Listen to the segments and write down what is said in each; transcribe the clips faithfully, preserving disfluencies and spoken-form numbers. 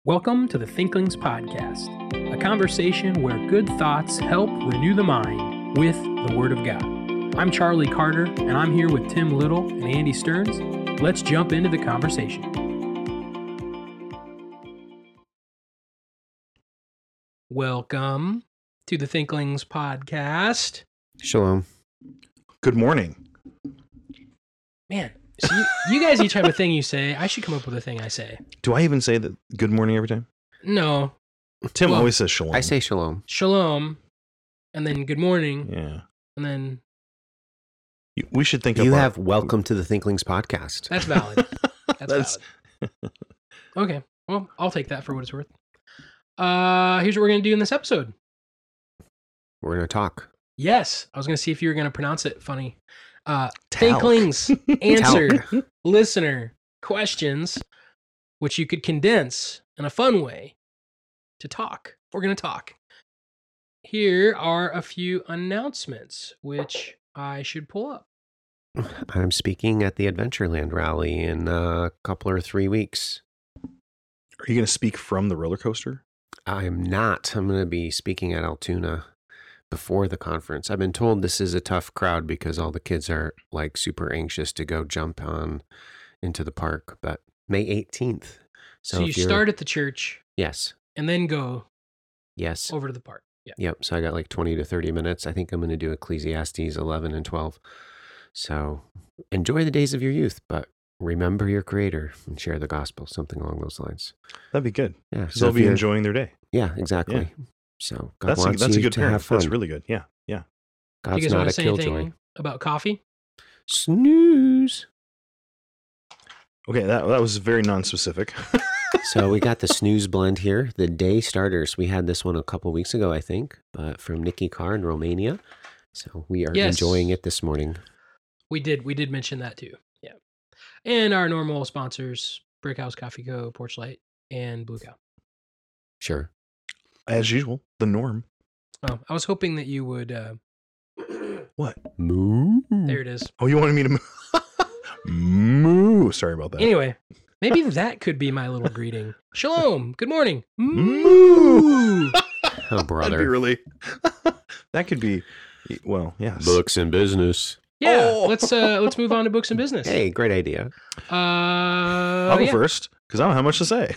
Welcome to the Thinklings Podcast, a conversation where good thoughts help renew the mind with the Word of God. I'm Charlie Carter, and I'm here with Tim Little and Andy Stearns. Let's jump into the conversation. Welcome to the Thinklings Podcast. Shalom. Good morning. Man, so you, you guys each have a thing you say. I should come up with a thing I say. Do I even say that good morning every time? No. Tim Well, always says shalom. I say shalom. Shalom, and then good morning, Yeah. and then You- We should think You of our- have welcome to the Thinklings podcast. that's valid. That's, That's- valid. Okay. Well, I'll take that for what it's worth. Uh, here's what we're going to do in this episode. We're going to talk. Yes. I was going to see if you were going to pronounce it funny. Uh, Talc. Thinklings answered Talc. listener questions, which you could condense in a fun way to talk. We're going to talk. Here are a few announcements, which I should pull up. I'm speaking at the Adventureland rally in a couple or three weeks. Are you going to speak from the roller coaster? I'm not. I'm going to be speaking at Altoona before the conference. I've been told this is a tough crowd because all the kids are like super anxious to go jump on into the park, but May eighteenth. So, So, you if you're- start at the church Yes. and then go Yes. over to the park. Yeah. Yep. So I got like twenty to thirty minutes. I think I'm going to do Ecclesiastes eleven and twelve. So enjoy the days of your youth, but remember your creator and share the gospel, something along those lines. That'd be good. Yeah. Because they'll if be you're- enjoying their day. Yeah, exactly. So God That's a, wants that's a you good to parent. have fun. That's really good. Yeah. Yeah. Do you God's guys want not to a say killjoy. anything about coffee? Snooze. Okay. That, that was very non-specific. So we got the snooze blend here, the day starters. We had this one a couple weeks ago, I think, but from Nikki Carr in Romania. So we are Yes. enjoying it this morning. We did. We did mention that too. Yeah. And our normal sponsors, Brickhouse Coffee Co., Porchlight, and Blue Cow. Sure. As usual, the norm. Oh, I was hoping that you would. Uh, What? Moo. there it is. Oh, you wanted me to moo? Moo. Sorry about that. Anyway, maybe that could be my little greeting. Shalom. Good morning. Moo. Oh, That'd brother. be really... that could be... Well, yes. Books and business. Yeah. Oh. Let's uh let's move on to books and business. Hey, great idea. Uh, I'll go yeah. first because I don't have much to say.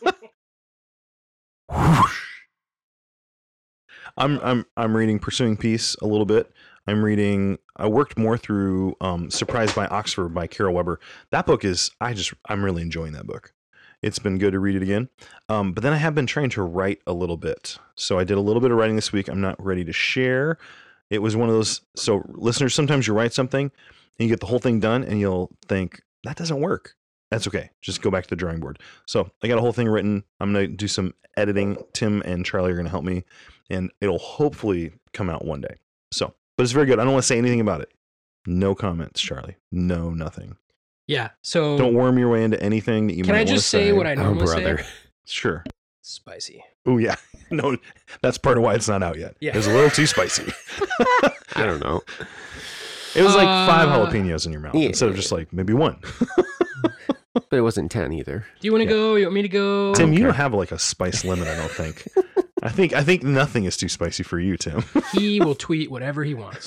I'm I'm I'm reading Pursuing Peace a little bit. I'm reading. I worked more through um, Surprised by Oxford by Carol Weber. That book is. I just. I'm really enjoying that book. It's been good to read it again. Um, but then I have been trying to write a little bit. So I did a little bit of writing this week. I'm not ready to share. It was one of those. So listeners, sometimes you write something and you get the whole thing done, and you'll think that doesn't work. That's okay. Just go back to the drawing board. So I got a whole thing written. I'm going to do some editing. Tim and Charlie are going to help me, and it'll hopefully come out one day. So, but it's very good. I don't want to say anything about it. No comments, Charlie. No, nothing. Yeah. So Don't worm your way into anything that you can might I want to just say what I Oh, normally brother. say? Sure. Spicy. Oh, yeah. No, that's part of why it's not out yet. Yeah. It was a little too spicy. I don't know. It was like five Uh, jalapenos in your mouth yeah. instead of just like maybe one. But it wasn't ten either. Do you want to Yeah. go? You want me to go? Tim, you Okay. don't have like a spice limit, I don't think. I think I think nothing is too spicy for you, Tim. He will tweet whatever he wants.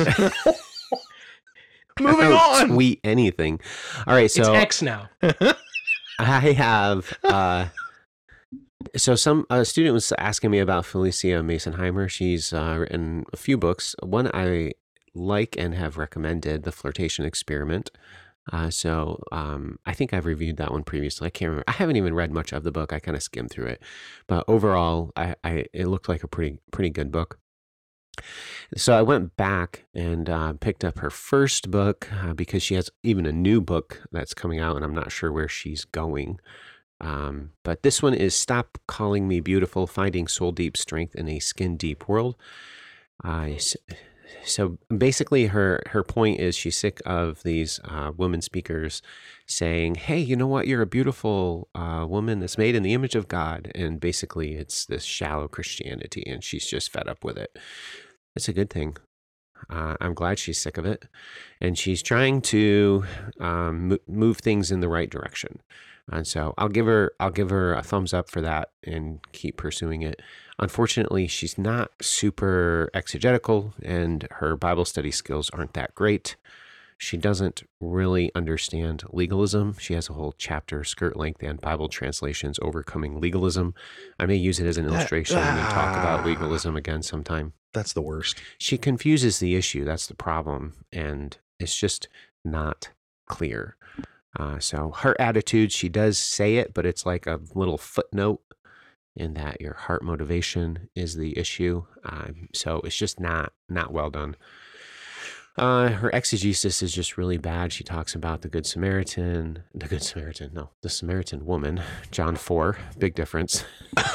Moving I don't on. Tweet anything. All right, It's so X now. I have. Uh, so some a student was asking me about Felicia Masonheimer. She's uh, written a few books. One I like and have recommended, The Flirtation Experiment. Uh, so um, I think I've reviewed that one previously. I can't remember. I haven't even read much of the book. I kind of skimmed through it, but overall, I, I it looked like a pretty pretty good book. So I went back and uh, picked up her first book uh, because she has even a new book that's coming out, and I'm not sure where she's going. Um, but this one is Stop Calling Me Beautiful, Finding Soul Deep Strength in a Skin Deep World. Uh, s- so basically her, her point is she's sick of these uh, women speakers saying, hey, you know what? You're a beautiful uh, woman that's made in the image of God. And basically it's this shallow Christianity, and she's just fed up with it. It's a good thing. Uh, I'm glad she's sick of it. And she's trying to um, mo- move things in the right direction. And so I'll give her I'll give her a thumbs up for that and keep pursuing it. Unfortunately, she's not super exegetical and her Bible study skills aren't that great. She doesn't really understand legalism. She has a whole chapter, Skirt Length and Bible Translations, Overcoming Legalism. I may use it as an illustration and talk about legalism again sometime. That's the worst. She confuses the issue. That's the problem. And it's just not clear. Uh, so her attitude, she does say it, but it's like a little footnote in that your heart motivation is the issue. Um, so it's just not not well done. Uh, her exegesis is just really bad. She talks about the Good Samaritan, the Good Samaritan, no, the Samaritan woman, John four, big difference.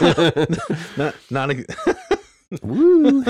not not a Woo.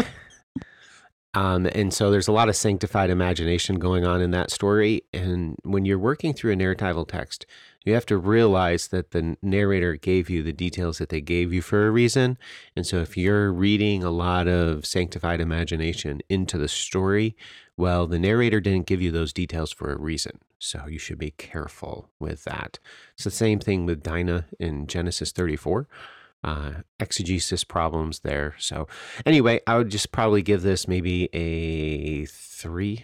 Um, and so there's a lot of sanctified imagination going on in that story. And when you're working through a narratival text, you have to realize that the narrator gave you the details that they gave you for a reason. And so if you're reading a lot of sanctified imagination into the story, well, the narrator didn't give you those details for a reason. So you should be careful with that. It's the same thing with Dinah in Genesis thirty-four. Uh, exegesis problems there. So anyway, I would just probably give this maybe a three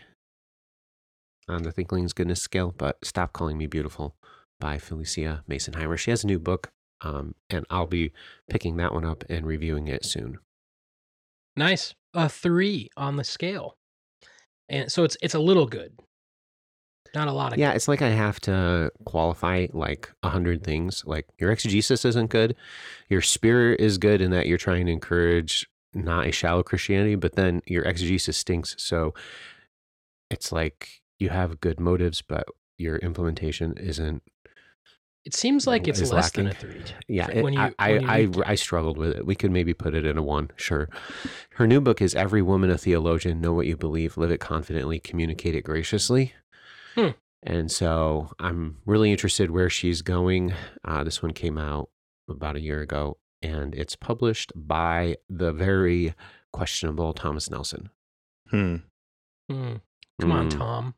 on the Thinkling's Goodness scale, but Stop Calling Me Beautiful by Felicia Masonheimer. She has a new book, um, and I'll be picking that one up and reviewing it soon. Nice. A three on the scale. And so it's it's a little good. Not a lot of Yeah, good. it's like I have to qualify like a hundred things. Like your exegesis isn't good. Your spirit is good in that you're trying to encourage not a shallow Christianity, but then your exegesis stinks. So it's like you have good motives, but your implementation isn't. It seems like it's is less than a lacking. three. Yeah, for- it, when you- I, I, when you I, read it. I struggled with it. We could maybe put it in a one, sure. Her new book is Every Woman a Theologian, Know What You Believe, Live It Confidently, Communicate It Graciously. Hmm. And so I'm really interested where she's going. Uh, this one came out about a year ago, and it's published by the very questionable Thomas Nelson. Hmm. Hmm. Come on, Mm. Tom.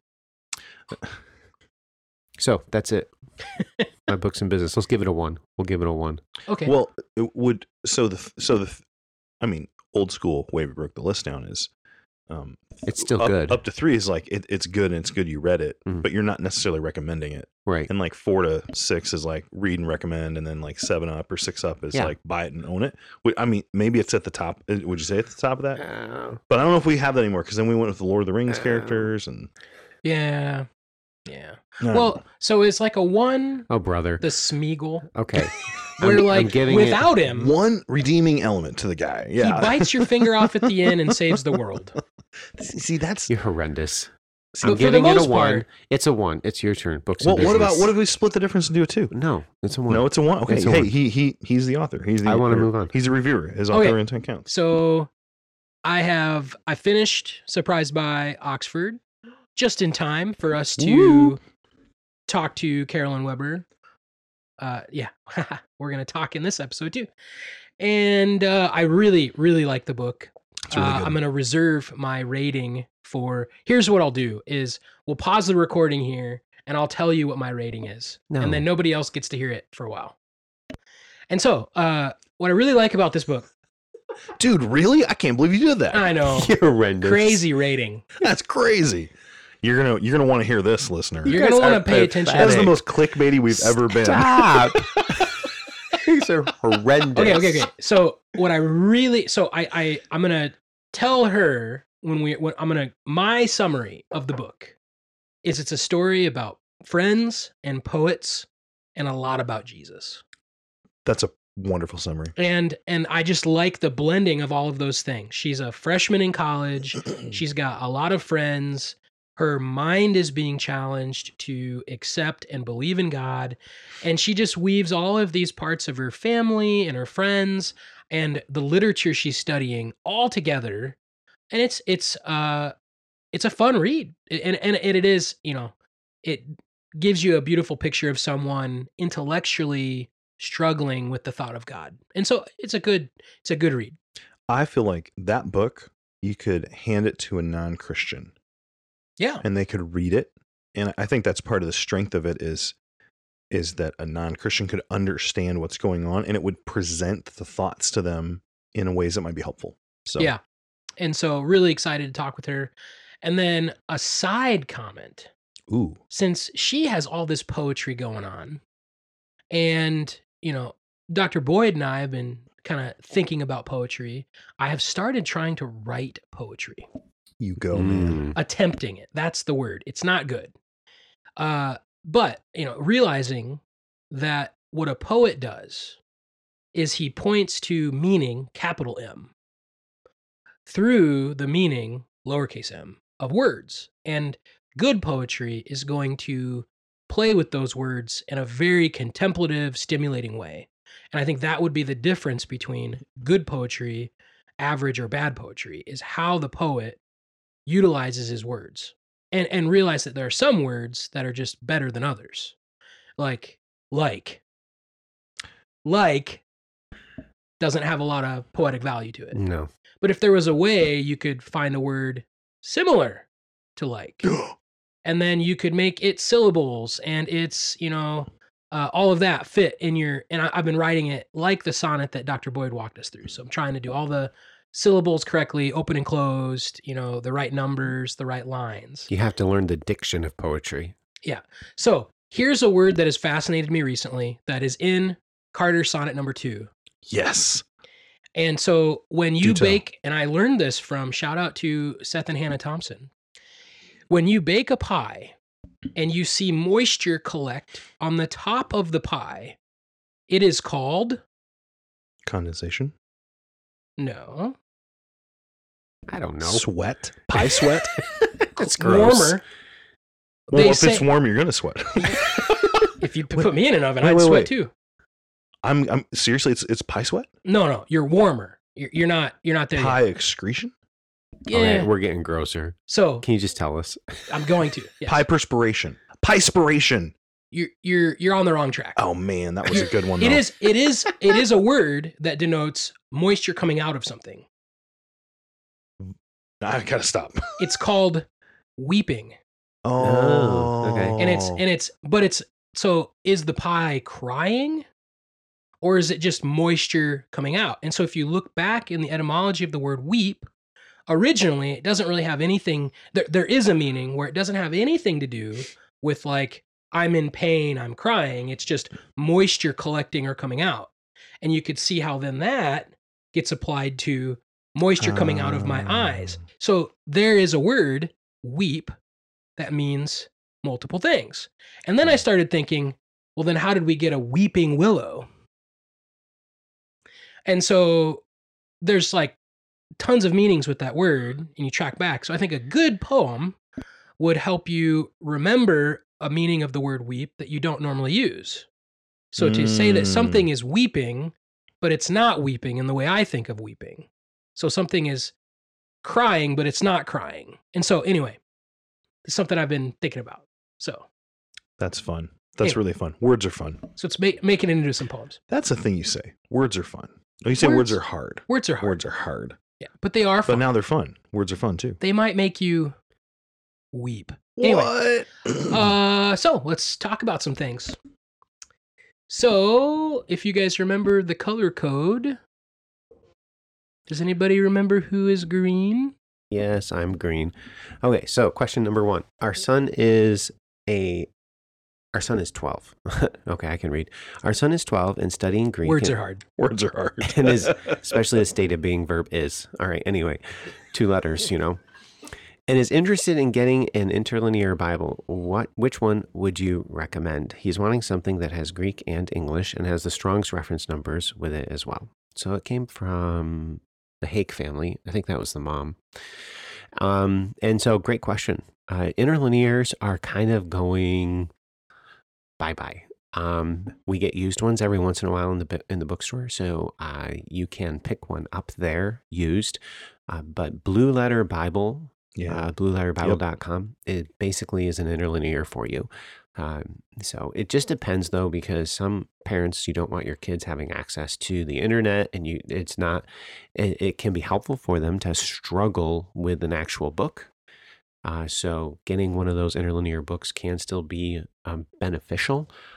So that's it. My books and business. Let's give it a one. We'll give it a one. Okay. Well, it would so the so the I mean, old school way we broke the list down is um It's still up, good. Up to three is like it, it's good and it's good you read it, Mhm. but you're not necessarily recommending it. Right. And like four to six is like read and recommend, and then like seven up or six up is Yeah. like buy it and own it. Wh- I mean, maybe it's at the top. uh, Would you say at the top of that? Uh, But I don't know if we have that anymore because then we went with the Lord of the Rings Uh, characters and yeah. Yeah. I don't Well, know. so it's like a one, oh, brother. the Smeagol, Okay. where I'm- I'm like giving it without him, one redeeming element to the guy. Yeah, he bites your finger off at the end and saves the world. See, that's You're horrendous. But I'm for the giving it a most one. part- It's a one. It's your turn. Books well. and What about business. what if we split the difference and do a two? No, it's a one. No, it's a one. Okay, It's a hey, one. he he he's the author. He's the. I wanna or move on. He's a reviewer. His Okay. author intent counts. So I have I finished Surprised by Oxford just in time for us to Woo. talk to Carolyn Weber. Uh, yeah, we're gonna talk in this episode too, and uh, I really, really like the book. It's really Uh, good. I'm gonna reserve my rating for. Here's what I'll do: is we'll pause the recording here, and I'll tell you what my rating is, No. and then nobody else gets to hear it for a while. And so, uh, what I really like about this book, Dude, really? I can't believe you did that. I know, You're horrendous. crazy rating. That's crazy. You're gonna you're gonna want to hear this, listener. You're guys gonna want are to pay attention. That is to the it. most clickbaity we've ever been. Stop. These are horrendous. Okay, okay, okay. So what I really, so I, I, I'm gonna tell her when we, when I'm gonna my summary of the book is it's a story about friends and poets and a lot about Jesus. That's a wonderful summary. And and I just like the blending of all of those things. She's a freshman in college. She's got a lot of friends. Her mind is being challenged to accept and believe in God. And she just weaves all of these parts of her family and her friends and the literature she's studying all together. And it's it's uh it's a fun read. And and, and it is, you know, it gives you a beautiful picture of someone intellectually struggling with the thought of God. And so it's a good it's a good read. I feel like that book you could hand it to a non-Christian Yeah. and they could read it. And I think that's part of the strength of it is is that a non-Christian could understand what's going on, and it would present the thoughts to them in ways that might be helpful. So Yeah. And so really excited to talk with her. And then a side comment, ooh, since she has all this poetry going on, and, you know, Doctor Boyd and I have been kind of thinking about poetry, I have started trying to write poetry. you go, man. Mm. Attempting it. That's the word. It's not good. Uh, but, you know, realizing that what a poet does is he points to meaning, capital M, through the meaning, lowercase m, of words. And good poetry is going to play with those words in a very contemplative, stimulating way. And I think that would be the difference between good poetry, average or bad poetry, is how the poet utilizes his words. And and realize that there are some words that are just better than others. Like, like. Like doesn't have a lot of poetic value to it. No. But if there was a way you could find a word similar to like, and then you could make its syllables and its, you know, uh, all of that fit in your, and I, I've been writing it like the sonnet that Doctor Boyd walked us through. So I'm trying to do all the syllables correctly, open and closed, you know, the right numbers, the right lines. You have to learn the diction of poetry. So here's a word that has fascinated me recently that is in Carter's sonnet number two. Yes. And so when you Do tell. bake, and I learned this from, shout out to Seth and Hannah Thompson, when you bake a pie and you see moisture collect on the top of the pie, it is called, Condensation. no, I don't know. Sweat. Pie sweat. That's gross. warmer. Well, They if it's say- warm, you're gonna sweat. If you p- Wait, put me in an oven, wait, I'd wait, sweat wait. too. I'm. I'm seriously. It's it's pie sweat. No, no, you're warmer. You're, you're not. You're not there. Pie Yet. excretion. Yeah. Okay, we're getting grosser. So Can you just tell us? I'm going to. Yes. Pie perspiration. Pie-spiration. You're you're you're on the wrong track. Oh man, that was a good one. It though. is. It is. It is a word that denotes moisture coming out of something. I gotta stop. It's called weeping. Oh, okay. and it's and it's but it's so is the pie crying or is it just moisture coming out? And so if you look back in the etymology of the word weep, originally it doesn't really have anything, there, there is a meaning where it doesn't have anything to do with like I'm in pain, I'm crying. It's just moisture collecting or coming out. And you could see how then that gets applied to moisture coming out of my eyes. So there is a word, weep, that means multiple things. And then I started thinking, well, then how did we get a weeping willow? And so there's like tons of meanings with that word, and you track back. So I think a good poem would help you remember a meaning of the word weep that you don't normally use. So to say that Mm. something is weeping, but it's not weeping in the way I think of weeping. So something is crying, but it's not crying. And so anyway, it's something I've been thinking about. So, That's fun. That's Hey. really fun. Words are fun. so it's make, making it into some poems. That's the thing you say. Words are fun. Oh, you say Words- words, are hard. Words are hard. Words are hard. Yeah, but they are But fun. now they're fun. Words are fun too. They might make you weep. Anyway. What? Uh, so let's talk about some things. So, if you guys remember the color code, does anybody remember who is green? Yes, I'm green. Okay, so question number one. Our son is a our son is twelve. Okay, I can read. Our son is twelve and studying Greek. Words and, are hard. Words are hard. and is especially the state of being verb is. All right, anyway, two letters, you know. And is interested in getting an interlinear Bible. What which one would you recommend? He's wanting something that has Greek and English and has the Strong's reference numbers with it as well. So it came from the Hake family. I think that was the mom. Um, and so great question. Uh, interlinears are kind of going bye-bye. Um, we get used ones every once in a while in the bu- in the bookstore, so uh, you can pick one up there used. Uh, but Blue Letter Bible, Yeah. uh, blue letter bible dot com, it basically is an interlinear for you. Um, so it just depends though, because some parents, you don't want your kids having access to the internet, and you it's not it, it can be helpful for them to struggle with an actual book. Uh, so getting one of those interlinear books can still be um, beneficial.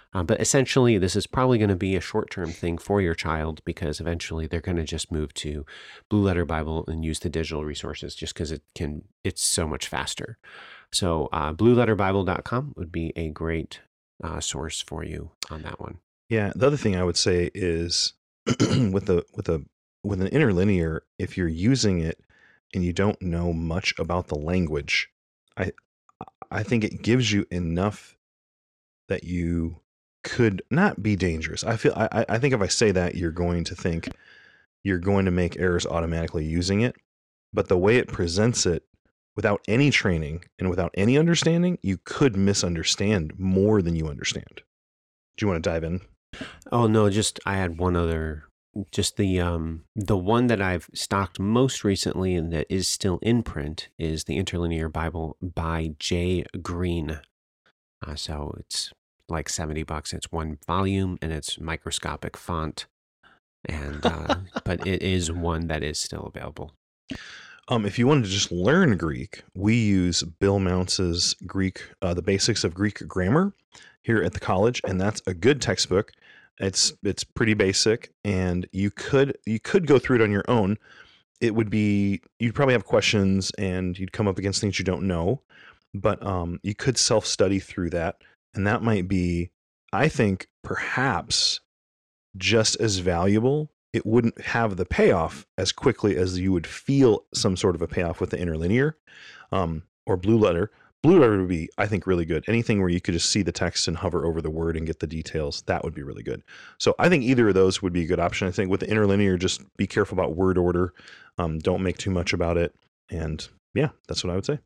Um, but essentially, this is probably going to be a short-term thing for your child because eventually they're going to just move to Blue Letter Bible and use the digital resources just because it can. It's so much faster. So uh, blue letter bible dot com would be a great uh, source for you on that one. Yeah. The other thing I would say is with the with a with an interlinear, if you're using it and you don't know much about the language, I I think it gives you enough that you could not be dangerous. I feel I I think if I say that, you're going to think you're going to make errors automatically using it, but the way it presents it, without any training and without any understanding, you could misunderstand more than you understand. Do you want to dive in? Oh no, just I had one other. Just the um the one that I've stocked most recently and that is still in print is the Interlinear Bible by Jay Green. Uh, so it's like seventy bucks. It's one volume and it's microscopic font, and uh, but it is one that is still available. Um, if you wanted to just learn Greek, we use Bill Mounce's Greek, uh, the Basics of Greek Grammar here at the college, and that's a good textbook. It's it's pretty basic, and you could you could go through it on your own. It would be you'd probably have questions, and you'd come up against things you don't know, but um, you could self-study through that, and that might be, I think, perhaps just as valuable. It wouldn't have the payoff as quickly as you would feel some sort of a payoff with the interlinear um, or Blue Letter. Blue Letter would be, I think, really good. Anything where you could just see the text and hover over the word and get the details, that would be really good. So I think either of those would be a good option. I think with the interlinear, just be careful about word order. Um, don't make too much about it. And yeah, that's what I would say.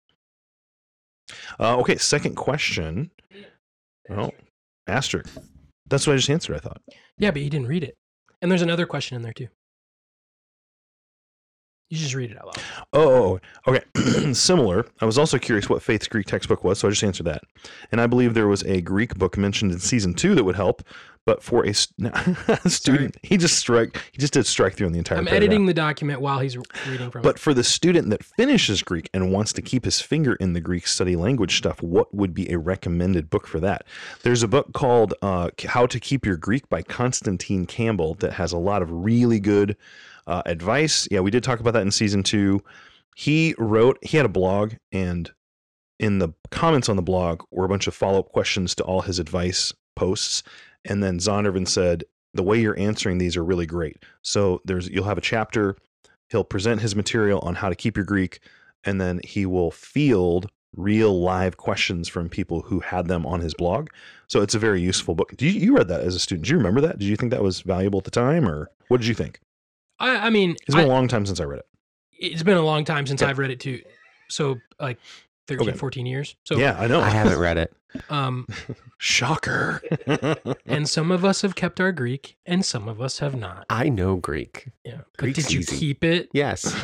Uh, okay, second question. Well, asterisk. That's what I just answered, I thought. Yeah, but you didn't read it. And there's another question in there too. You just read it out loud. Oh, okay. Similar. I was also curious what Faith's Greek textbook was, so I just answered that. And I believe there was a Greek book mentioned in season two that would help, but for a st- student, he just strike he just did strike through on the entire. I'm paragraph. editing the document while he's reading from But it. for the student that finishes Greek and wants to keep his finger in the Greek study language stuff, what would be a recommended book for that? There's a book called uh, How to Keep Your Greek by Constantine Campbell that has a lot of really good uh, advice. Yeah, we did talk about that in season two. He wrote, he had a blog, and in the comments on the blog were a bunch of follow-up questions to all his advice posts. And then Zondervan said, the way you're answering these are really great. So there's you'll have a chapter. He'll present his material on how to keep your Greek, and then he will field real live questions from people who had them on his blog. So it's a very useful book. Do you, you read that as a student? Do you remember that? Did you think that was valuable at the time, or what did you think? I, I mean, It's been I, a long time since I read it. it's been a long time since Yeah. I've read it too. So like thirteen, Okay. fourteen years. So Yeah, I know. I haven't read it. um, Shocker. and some of us have kept our Greek and some of us have not. I know Greek. Yeah. But Greek's did you easy. keep it? Yes.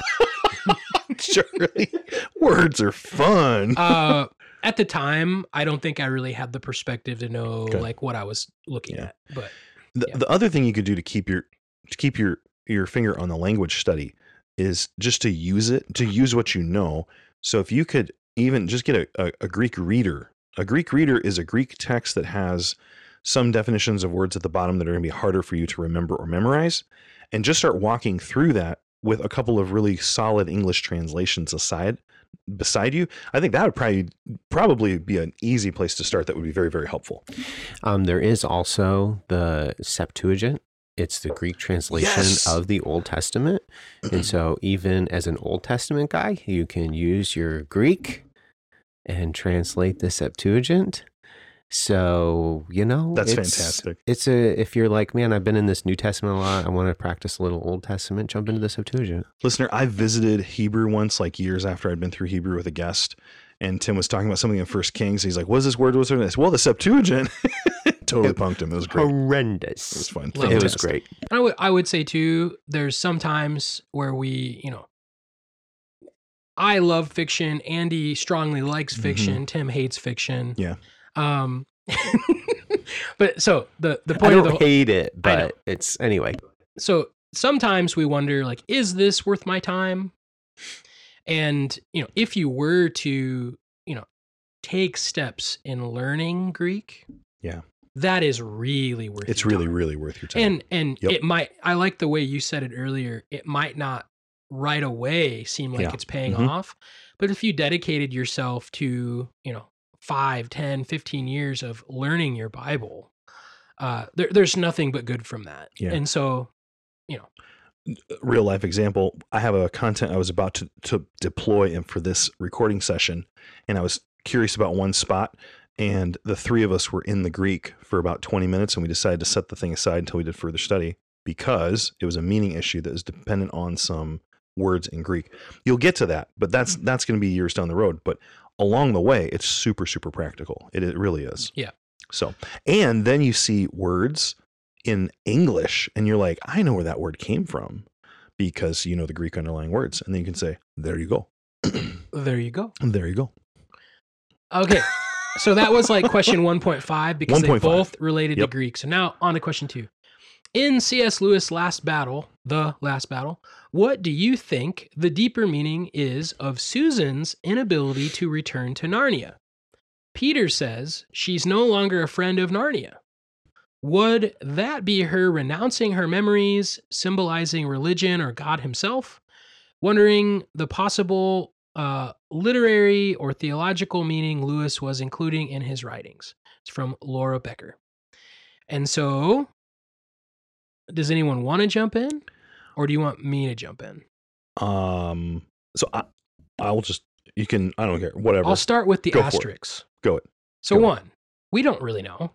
Charlie, words are fun. Uh, at the time, I don't think I really had the perspective to know Okay. like what I was looking Yeah. at. But The, yeah. the other thing you could do to keep your to keep your your finger on the language study is just to use it, to use what you know. So if you could even just get a, a, a Greek reader. A Greek reader is a Greek text that has some definitions of words at the bottom that are going to be harder for you to remember or memorize, and just start walking through that with a couple of really solid English translations aside beside you. I think that would probably probably be an easy place to start. That would be very, very helpful. Um, there is also the Septuagint. It's the Greek translation Yes. of the Old Testament. And so even as an Old Testament guy, you can use your Greek and translate the Septuagint. So, you know, That's it's, fantastic. It's a, if you're like, man, I've been in this New Testament a lot, I want to practice a little Old Testament, jump into the Septuagint. Listener, I visited Hebrew once, like years after I'd been through Hebrew with a guest, and Tim was talking about something in First Kings. He's like, "What is this word? What's this?" Well, the Septuagint. Totally punked him. It was great. Horrendous. It was fun. Love It was Fantastic. great. I would I would say too, there's sometimes where we, you know, I love fiction. Andy strongly likes fiction. Tim hates fiction. Yeah. Um, but so the the I point of don't the hate it, I know. but it's anyway. so sometimes we wonder like, is this worth my time? And you know, if you were to, you know, take steps in learning Greek, Yeah. that is really worth It's your really, time. really worth your time. And and Yep. it might, I like the way you said it earlier, it might not right away seem like Yeah. it's paying Mhm. off, but if you dedicated yourself to, you know, five, ten, fifteen years of learning your Bible, uh, there, there's nothing but good from that. Yeah. And so, Real life example, I have a content I was about to, to deploy in for this recording session, and I was curious about one spot, and the three of us were in the Greek for about twenty minutes, and we decided to set the thing aside until we did further study because it was a meaning issue that was dependent on some words in Greek. You'll get to that, but that's that's going to be years down the road. But along the way, it's super, super practical. It, it really is. Yeah. So, and then you see words in English and you're like, I know where that word came from because you know the Greek underlying words. And then you can say, there you go. there you go. There you go. Okay. So that was like question one point five because they one point five. both related Yep. to Greek. So now on to question two. In C S. Lewis' Last Battle, The Last Battle, what do you think the deeper meaning is of Susan's inability to return to Narnia? Peter says she's no longer a friend of Narnia. Would that be her renouncing her memories, symbolizing religion or God himself? Wondering the possible uh, literary or theological meaning Lewis was including in his writings. It's from Laura Becker. And so, does anyone want to jump in, or do you want me to jump in? Um, so I, I'll just, you can, I don't care, whatever. I'll start with the Go for it. asterisks. Go it. So Go. one, we don't really know.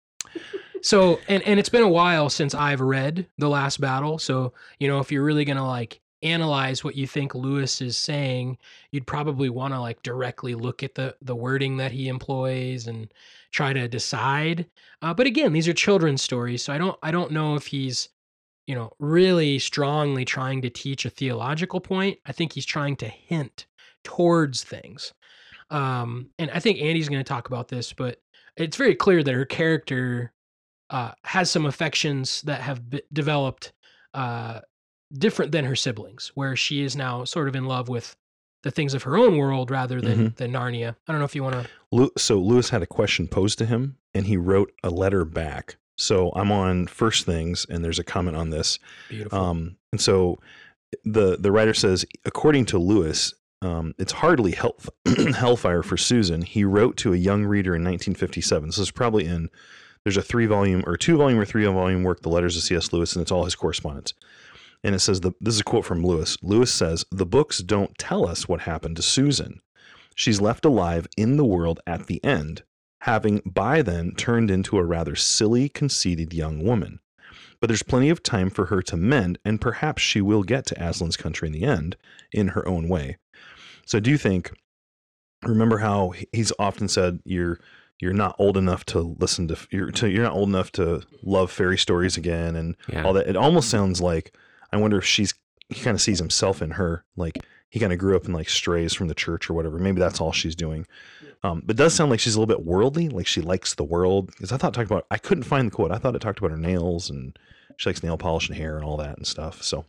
So, and, and it's been a while since I've read The Last Battle. So, you know, if you're really going to like analyze what you think Lewis is saying, you'd probably want to like directly look at the, the wording that he employs and try to decide. Uh, but again, these are children's stories. So I don't, I don't know if he's, you know, really strongly trying to teach a theological point. I think he's trying to hint towards things. Um, and I think Andy's going to talk about this, but it's very clear that her character uh, has some affections that have b- developed uh, different than her siblings, where she is now sort of in love with the things of her own world rather than, than Narnia. I don't know if you want to. Lew- So Lewis had a question posed to him and he wrote a letter back. So I'm on First Things and there's a comment on this. Beautiful. Um, and so the, the writer says, according to Lewis, um, it's hardly hell, hellfire for Susan. He wrote to a young reader in nineteen fifty-seven. This is probably in, there's a three volume or two volume or three volume work, The Letters of C S. Lewis, and it's all his correspondence. And it says, the, this is a quote from Lewis. Lewis says, the books don't tell us what happened to Susan. She's left alive in the world at the end, having by then turned into a rather silly, conceited young woman. But there's plenty of time for her to mend, and perhaps she will get to Aslan's country in the end, in her own way. So I do think, remember how he's often said, you're you're not old enough to listen to, you're, to, you're not old enough to love fairy stories again, and Yeah. all that. It almost sounds like, I wonder if she's, he kind of sees himself in her, like he kind of grew up and like strays from the church or whatever. Maybe that's all she's doing. Um, but it does sound like she's a little bit worldly, like she likes the world. Because I thought it talked about, I couldn't find the quote. I thought it talked about her nails and she likes nail polish and hair and all that and stuff. So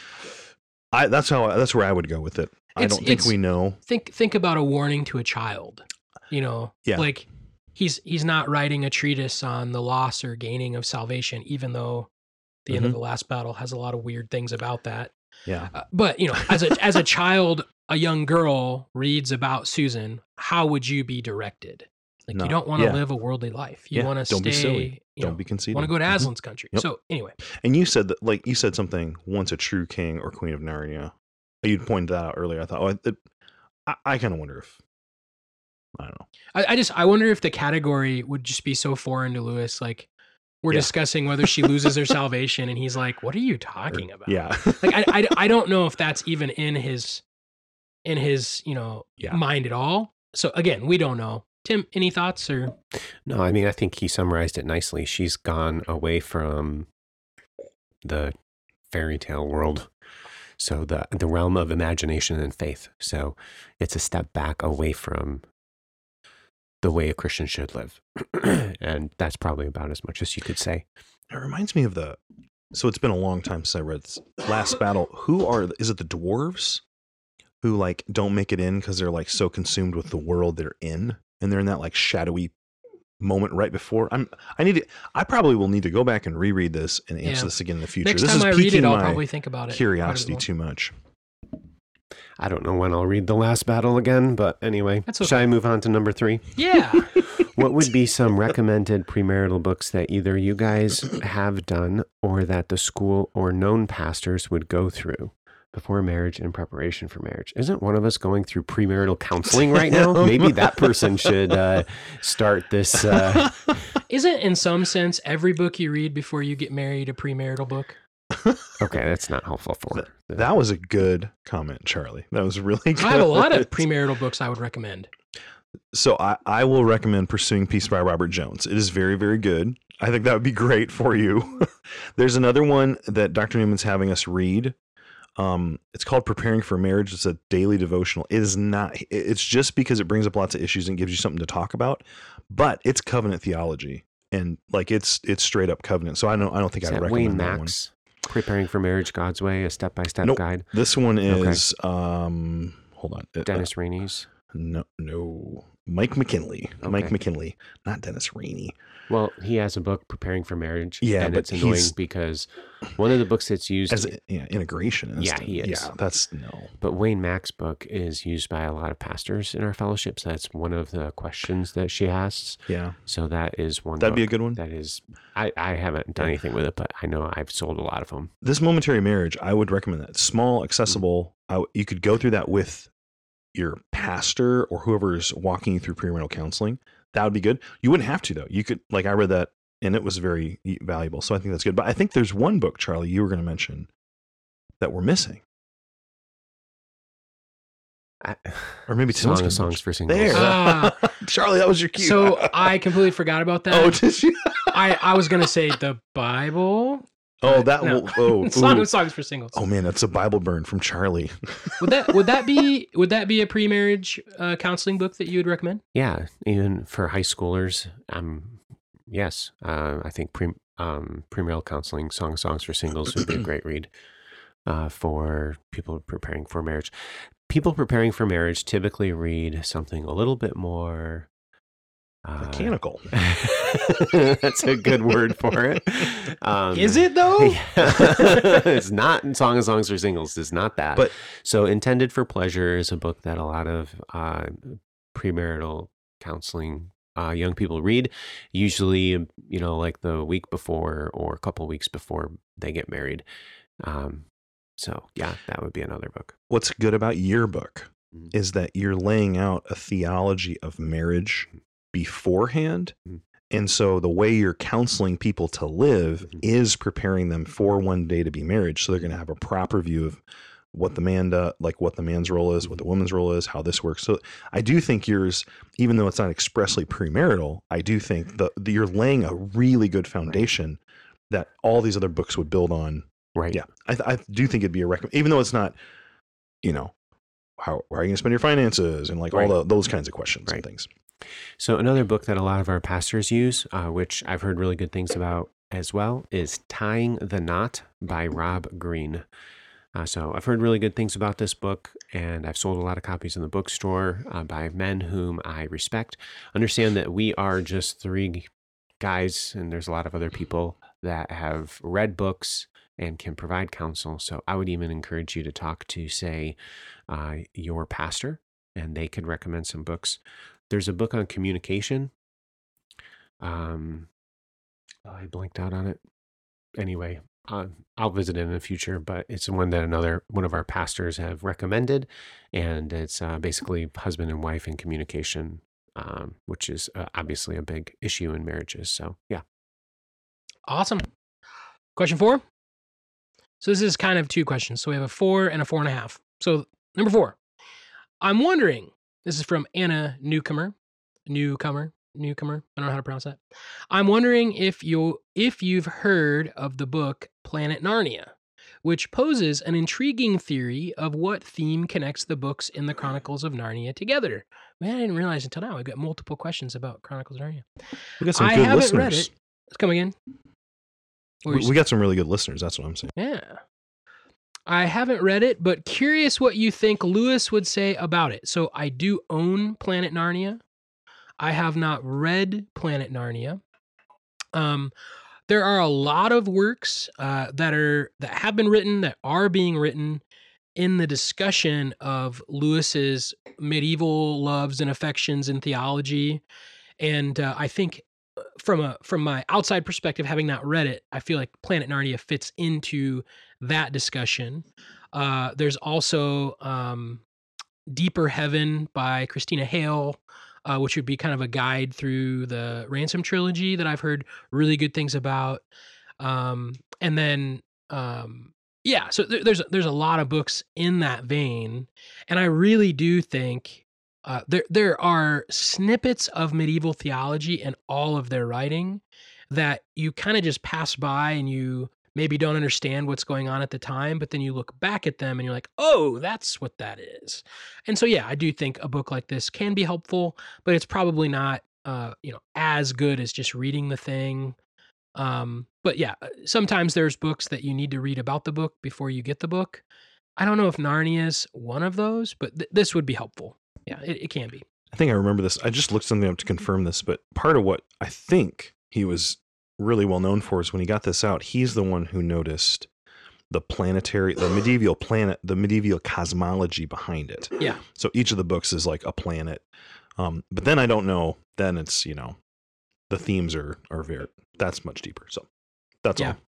I that's how that's where I would go with it. I It's- don't think it's- we know. think think about a warning to a child. You know, Yeah. like he's he's not writing a treatise on the loss or gaining of salvation, even though the end of Mhm. the Last Battle has a lot of weird things about that. Yeah. Uh, but you know, as a as a child, a young girl reads about Susan. How would you be directed? Like No, you don't want to yeah. live a worldly life. You Yeah, want to don't stay. be silly. You Don't know, be conceited. want to go to Mhm. Aslan's country. Yep. So anyway, And you said that, like you said something, once a true king or queen of Narnia. You'd pointed that out earlier. I thought, oh, it, I, I kind of wonder if, I don't know. I, I just I wonder if the category would just be so foreign to Lewis. Like we're Yeah. discussing whether she loses her salvation, and he's like, "What are you talking about?" Yeah. Like I, I I don't know if that's even in his in his you know Yeah. mind at all. So again, we don't know. Tim, any thoughts or? No, I mean, I think he summarized it nicely. She's gone away from the fairy tale world. So the the realm of imagination and faith. So it's a step back away from the way a Christian should live. And that's probably about as much as you could say. It reminds me of the, so it's been a long time since I read this Last Battle. Who are, is it the dwarves who like don't make it in because they're like so consumed with the world they're in? And they're in that like shadowy moment right before. I'm I need to I probably will need to go back and reread this and answer Yeah. this again in the future. Next this time is I read it, piquing I'll my probably think about it. quite a bit curiosity more. too much. I don't know when I'll read The Last Battle again, but anyway, That's okay. shall I move on to number three? Yeah. What would be some recommended premarital books that either you guys have done or that the school or known pastors would go through before marriage and preparation for marriage? Isn't one of us going through premarital counseling right now? Maybe that person should uh, start this. Uh... Isn't in some sense every book you read before you get married a premarital book? Okay, that's not helpful for the... That was a good comment, Charlie. That was really good. I have a lot of premarital books I would recommend. So I, I will recommend Pursuing Peace by Robert Jones. It is very, very good. I think that would be great for you. There's another one that Doctor Newman's having us read. Um, it's called Preparing for Marriage. It's a daily devotional. It is not, it's just because it brings up lots of issues and gives you something to talk about, but it's covenant theology and like it's, it's straight up covenant. So I don't, I don't think Is I'd that recommend Wayne that one. Max, Preparing for Marriage God's Way, a step-by-step Nope. guide? This one is, um, hold on. Uh, Dennis Rainey's? No, no. Mike McKinley. Mike Okay. McKinley, not Dennis Rainey. Well, he has a book, Preparing for Marriage. Yeah, and but it's annoying he's- because one of the books that's used, As a, yeah, integration. And Yeah, stuff. he is. Yeah, that's no. but Wayne Mack's book is used by a lot of pastors in our fellowship. So that's one of the questions that she asks. Yeah, So that is one. that'd be a book good one. That is, I, I haven't done anything with it, but I know I've sold a lot of them. This Momentary Marriage, I would recommend that. Small, accessible. I w you could go through that with your pastor or whoever's walking you through premarital counseling. That would be good. You wouldn't have to though. You could, like I read that and it was very valuable. So I think that's good. But I think there's one book, Charlie, you were going to mention that we're missing. I, Or maybe Song Tim's of gonna Songs for Singles. There. Ah. Charlie, that was your cue. So I completely forgot about that. Oh, did you? I, I was going to say the Bible. Oh, that No. will. Oh, Song ooh. of Songs for Singles. Oh man, that's a Bible burn from Charlie. Would that would that be would that be a pre-marriage uh, counseling book that you would recommend? Yeah, even for high schoolers, um, yes, uh, I think pre, um, premarital counseling, Song of Songs for Singles would be a great read uh, for people preparing for marriage. People preparing for marriage typically read something a little bit more uh, Mechanical. That's a good word for it. Um, Is it though? Yeah. It's not Song of Songs for Singles. It's not that. But So Intended for Pleasure is a book that a lot of uh, premarital counseling uh, young people read, usually, you know, like the week before or a couple weeks before they get married. Um, so yeah, that would be another book. what's good about Yearbook Mhm. is that you're laying out a theology of marriage beforehand. Mhm. And so the way you're counseling people to live Mhm. is preparing them for one day to be married. So they're going to have a proper view of what the man does, like what the man's role is, what the woman's role is, how this works. So I do think yours, even though it's not expressly premarital, I do think the, the you're laying a really good foundation that all these other books would build on. Right. Yeah, I, th- I do think it'd be a recommend, even though it's not, you know, how, how are you going to spend your finances and like Right. all the, those kinds of questions Right. and things. So another book that a lot of our pastors use, uh, which I've heard really good things about as well, is Tying the Knot by Rob Greene. Uh, so I've heard really good things about this book, and I've sold a lot of copies in the bookstore uh, by men whom I respect. Understand that we are just three guys, and there's a lot of other people that have read books and can provide counsel. So I would even encourage you to talk to, say, uh, your pastor, and they could recommend some books. There's a book on communication. Um, oh, I blanked out on it. Anyway, uh, I'll visit it in the future, but it's one that another one of our pastors have recommended, and it's uh, basically husband and wife in communication, um, which is uh, obviously a big issue in marriages. So yeah, Awesome. Question four. So this is kind of two questions. So we have a four and a four and a half. So number four, I'm wondering, this is from Anna Newcomer, newcomer, newcomer. I don't know how to pronounce that. I'm wondering if you if you've heard of the book Planet Narnia, which poses an intriguing theory of what theme connects the books in the Chronicles of Narnia together. Man, I didn't realize until now. I've got multiple questions about Chronicles of Narnia. We got some I good haven't listeners. read it. Let's come again. What were We, you we got some really good listeners. That's what I'm saying. Yeah. I haven't read it, but curious what you think Lewis would say about it. So I do own Planet Narnia. I have not read Planet Narnia. Um, there are a lot of works uh, that are that have been written that are being written in the discussion of Lewis's medieval loves and affections in theology, and uh, I think from a from my outside perspective, having not read it, I feel like Planet Narnia fits into that discussion. Uh, there's also um, Deeper Heaven by Christina Hale, uh, which would be kind of a guide through the Ransom trilogy that I've heard really good things about. Um, and then, um, yeah, so there, there's there's a lot of books in that vein, and I really do think uh, there there are snippets of medieval theology in all of their writing that you kind of just pass by and you maybe don't understand what's going on at the time, but then you look back at them and you're like, oh, that's what that is. And so, yeah, I do think a book like this can be helpful, but it's probably not, uh, you know, as good as just reading the thing. Um, but yeah, sometimes there's books that you need to read about the book before you get the book. I don't know if Narnia is one of those, but th- this would be helpful. Yeah, it, it can be. I think I remember this. I just looked something up to confirm this, but part of what I think he was really well known for is when he got this out, he's the one who noticed the planetary, the medieval planet, the medieval cosmology behind it. Yeah. So each of the books is like a planet. Um, but then I don't know, then it's, you know, the themes are, are very, that's much deeper. So that's Yeah. all.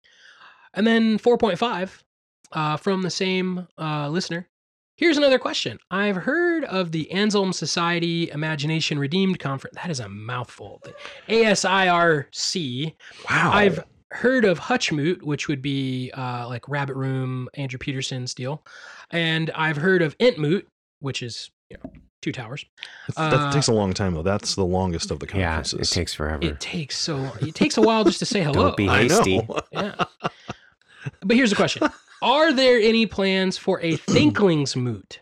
And then four point five uh, from the same uh, listener. Here's another question. I've heard of the Anselm Society Imagination Redeemed Conference. That is a mouthful. The A S I R C. Wow. I've heard of Hutchmoot, which would be uh, like Rabbit Room, Andrew Peterson's deal. And I've heard of Entmoot, which is, you know, two towers. that Uh, takes a long time though. That's the longest of the Yeah, conferences. it takes forever. It takes so it takes a while just to say hello. Don't be I hasty. know. Yeah. But here's the question. Are there any plans for a Thinklings moot?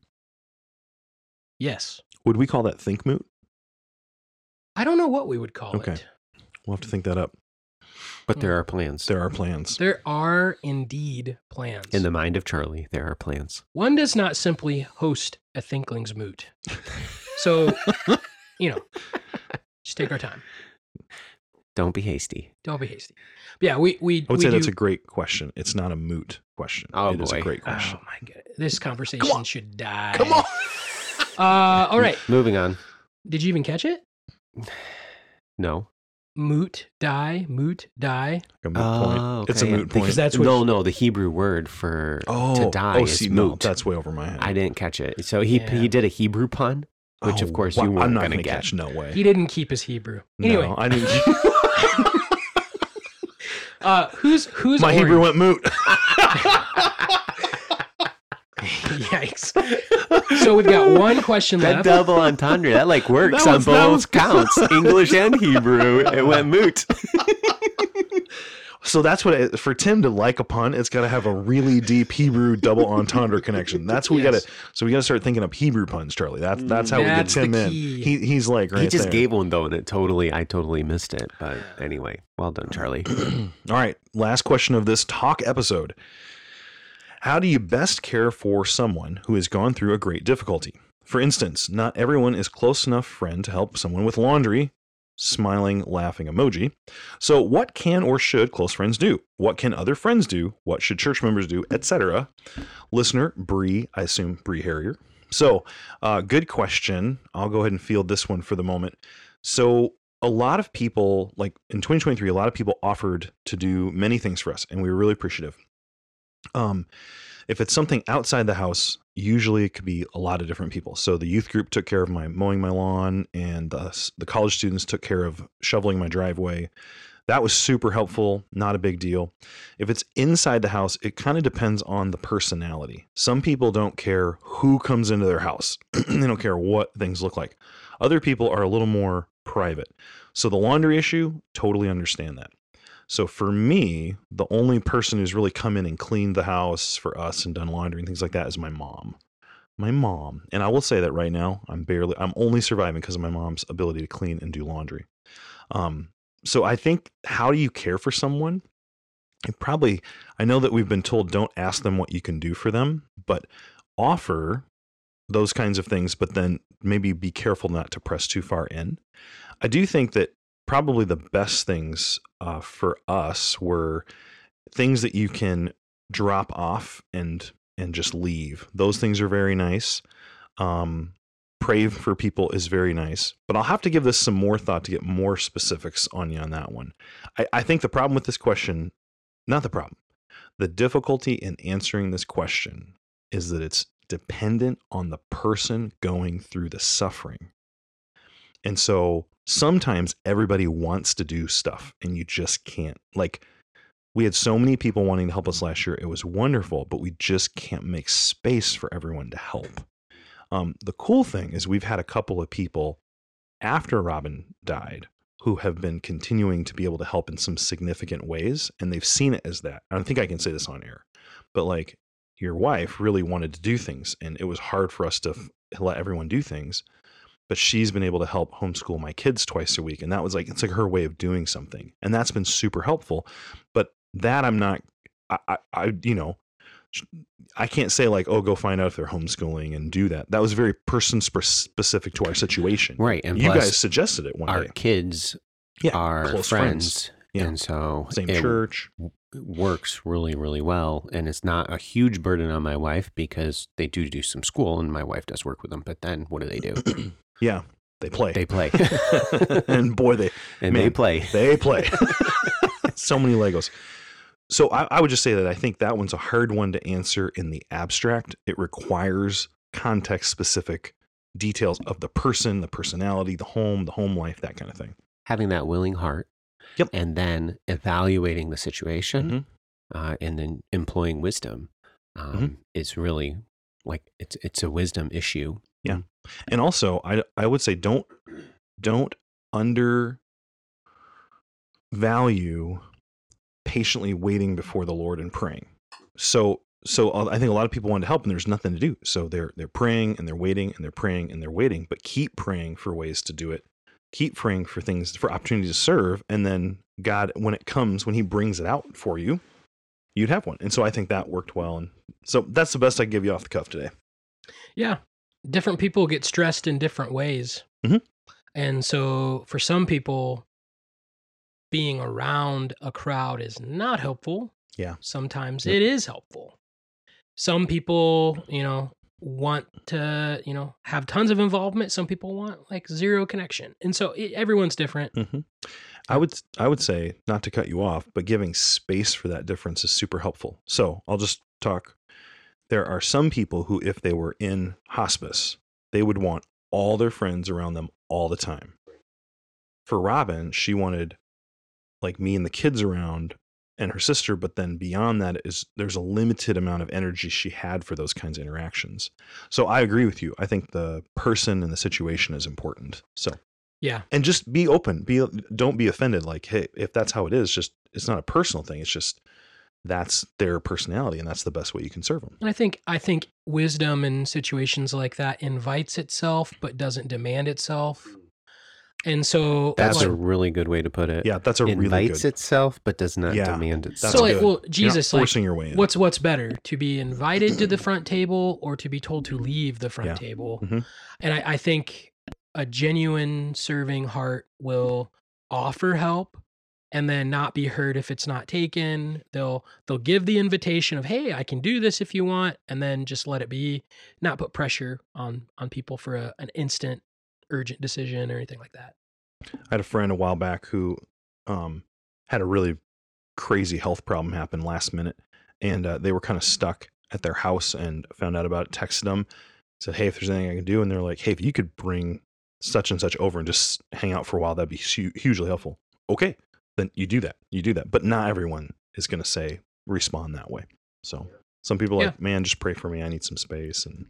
Yes. Would we call that think moot? I don't know what we would call Okay. it. We'll have to think that up. But there are plans. There are plans. There are indeed plans. In the mind of Charlie, there are plans. One does not simply host a Thinklings moot. So, you know, just take our time. Don't be hasty. Don't be hasty. But yeah, we we I would we say do, that's a great question. It's not a moot question. Oh, It is a boy. great question. Oh my god. This conversation Come on. should die. Come on. Uh all right. Moving on. Did you even catch it? No. Moot, die, moot, die. A moot Oh, point. It's a okay. moot Because point. that's what No, no. The Hebrew word for Oh, to die oh, is see, no, moot. that's way over my head. I didn't catch it. So he Yeah. he did a Hebrew pun, which Oh, of course wow, you weren't I'm not going to gonna get. catch. No way. He didn't keep his Hebrew. Anyway, No, I didn't. uh who's who's My orange? Hebrew went moot. Yikes. So we've got one question That left. double entendre, that like works That on was- that was- both counts, English and Hebrew. It went moot. So that's what it, for Tim to like a pun, it's got to have a really deep Hebrew double entendre connection. That's what we Yes. got to. So we got to start thinking up Hebrew puns, Charlie. That's that's how That's we the get Tim in. key. He he's like right he just there. gave one though, and it totally, I totally missed it. But anyway, well done, Charlie. All right, last question of this talk episode. How do you best care for someone who has gone through a great difficulty? For instance, not everyone is close enough friend to help someone with laundry. Smiling, laughing emoji. So what can or should close friends do? What can other friends do? What should church members do? Etc. Listener, Bree, I assume Bree Harrier. So uh, good question. I'll go ahead and field this one for the moment. So a lot of people, like in twenty twenty-three, a lot of people offered to do many things for us, and we were really appreciative. Um, if it's something outside the house, usually it could be a lot of different people. So the youth group took care of my mowing my lawn, and the, the college students took care of shoveling my driveway. That was super helpful, not a big deal. If it's inside the house, it kind of depends on the personality. Some people don't care who comes into their house. They don't care what things look like. Other people are a little more private. So the laundry issue, totally understand that. So for me, the only person who's really come in and cleaned the house for us and done laundry and things like that is my mom. My mom. And I will say that right now, I'm barely, I'm only surviving because of my mom's ability to clean and do laundry. Um, so I think, how do you care for someone? You probably, I know that we've been told don't ask them what you can do for them, but offer those kinds of things, but then maybe be careful not to press too far in. I do think that probably the best things uh, for us were things that you can drop off and and just leave. Those things are very nice. Um, pray for people is very nice, but I'll have to give this some more thought to get more specifics on you on that one. I, I think the problem with this question, not the problem, the difficulty in answering this question is that it's dependent on the person going through the suffering. And so sometimes everybody wants to do stuff and you just can't. Like, we had so many people wanting to help us last year. It was wonderful, but we just can't make space for everyone to help. Um, the cool thing is we've had a couple of people after Robin died who have been continuing to be able to help in some significant ways, and they've seen it as that. I don't think I can say this on air, but like, your wife really wanted to do things, and it was hard for us to f- let everyone do things, but she's been able to help homeschool my kids twice a week, and that was like, it's like her way of doing something, and that's been super helpful. But that I'm not, I, I, I you know, I can't say like, oh, go find out if they're homeschooling and do that. That was very person spe- specific to our situation. Right. And you plus, guys suggested it one our day. kids Yeah, are close friends. friends. Yeah. And so Same it church. works really, really well. And it's not a huge burden on my wife because they do do some school and my wife does work with them. But then what do they do? Yeah, they play. They play. And boy, they and man, they play. They play. So many Legos. So I, I would just say that I think that one's a hard one to answer in the abstract. It requires context-specific details of the person, the personality, the home, the home life, that kind of thing. Having that willing heart. Yep. And then evaluating the situation Mm-hmm. uh, and then employing wisdom um, Mhm. is really like it's it's a wisdom issue. Yeah. And also, I, I would say don't don't undervalue patiently waiting before the Lord and praying. So so I think a lot of people want to help and there's nothing to do. So they're they're praying and they're waiting and they're praying and they're waiting, but keep praying for ways to do it. Keep praying for things, for opportunities to serve, and then God, when it comes, when he brings it out for you, you'd have one. And so I think that worked well. And so that's the best I can give you off the cuff today. Yeah. Different people get stressed in different ways. Mhm. And so for some people, being around a crowd is not helpful. Yeah. Sometimes Yep. it is helpful. Some people, you know, want to, you know, have tons of involvement. Some people want like zero connection. And so it, everyone's different. Mm-hmm. I would I would say, not to cut you off, but giving space for that difference is super helpful. So I'll just talk. There are some people who, if they were in hospice, they would want all their friends around them all the time. For Robin, she wanted like me and the kids around and her sister, but then beyond that is there's a limited amount of energy she had for those kinds of interactions. So I agree with you. I think the person and the situation is important. So Yeah. and just be open. Be don't be offended. Like, hey, if that's how it is, just it's not a personal thing. It's just that's their personality, and that's the best way you can serve them. And I think I think wisdom in situations like that invites itself but doesn't demand itself. And so That's like, a really good way to put it. Yeah, that's a really Invites good. itself, but does not Yeah, demand That's itself. so like, good. well, You're Jesus, not like, forcing your way in. what's what's better, to be invited to the front table or to be told to leave the front Yeah. table? Mhm. And I, I think a genuine serving heart will offer help and then not be hurt if it's not taken. They'll they'll give the invitation of, hey, I can do this if you want, and then just let it be, not put pressure on on people for a, an instant urgent decision or anything like that. I had a friend a while back who um, had a really crazy health problem happen last minute, and uh, they were kind of stuck at their house and found out about it, texted them, said, hey, if there's anything I can do. And they're like, hey, if you could bring such and such over and just hang out for a while, that'd be hu- hugely helpful. Okay, then you do that. You do that. But not everyone is going to say, respond that way. So some people are Yeah. like, man, just pray for me. I need some space. And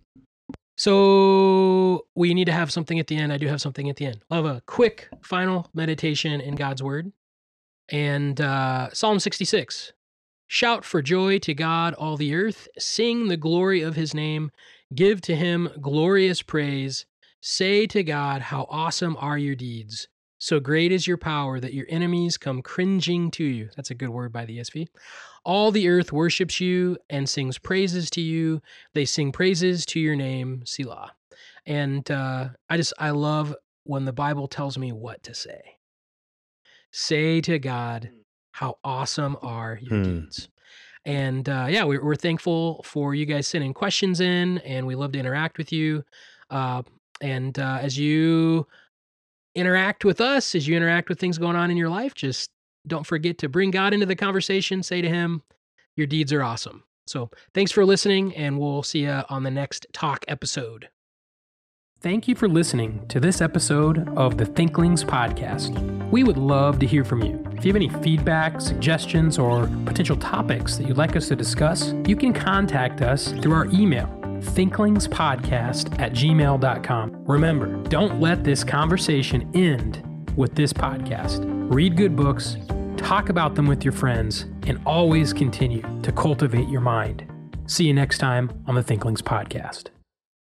So we need to have something at the end. I do have something at the end. I'll have a quick final meditation in God's word. And uh, Psalm sixty-six. Shout for joy to God, all the earth. Sing the glory of his name. Give to him glorious praise. Say to God, how awesome are your deeds. So great is your power that your enemies come cringing to you. That's a good word by the E S V. All the earth worships you and sings praises to you. They sing praises to your name, Selah. And uh, I just, I love when the Bible tells me what to say. Say to God, how awesome are your Hmm. deeds. And uh, yeah, we're, we're thankful for you guys sending questions in, and we love to interact with you. Uh, and uh, as you interact with us, as you interact with things going on in your life, just don't forget to bring God into the conversation. Say to him, your deeds are awesome. So thanks for listening, and we'll see you on the next Talk episode. Thank you for listening to this episode of the Thinklings Podcast. We would love to hear from you. If you have any feedback, suggestions, or potential topics that you'd like us to discuss, you can contact us through our email, thinklingspodcast at gmail dot com. Remember, don't let this conversation end with this podcast. Read good books, talk about them with your friends, and always continue to cultivate your mind. See you next time on the Thinklings Podcast.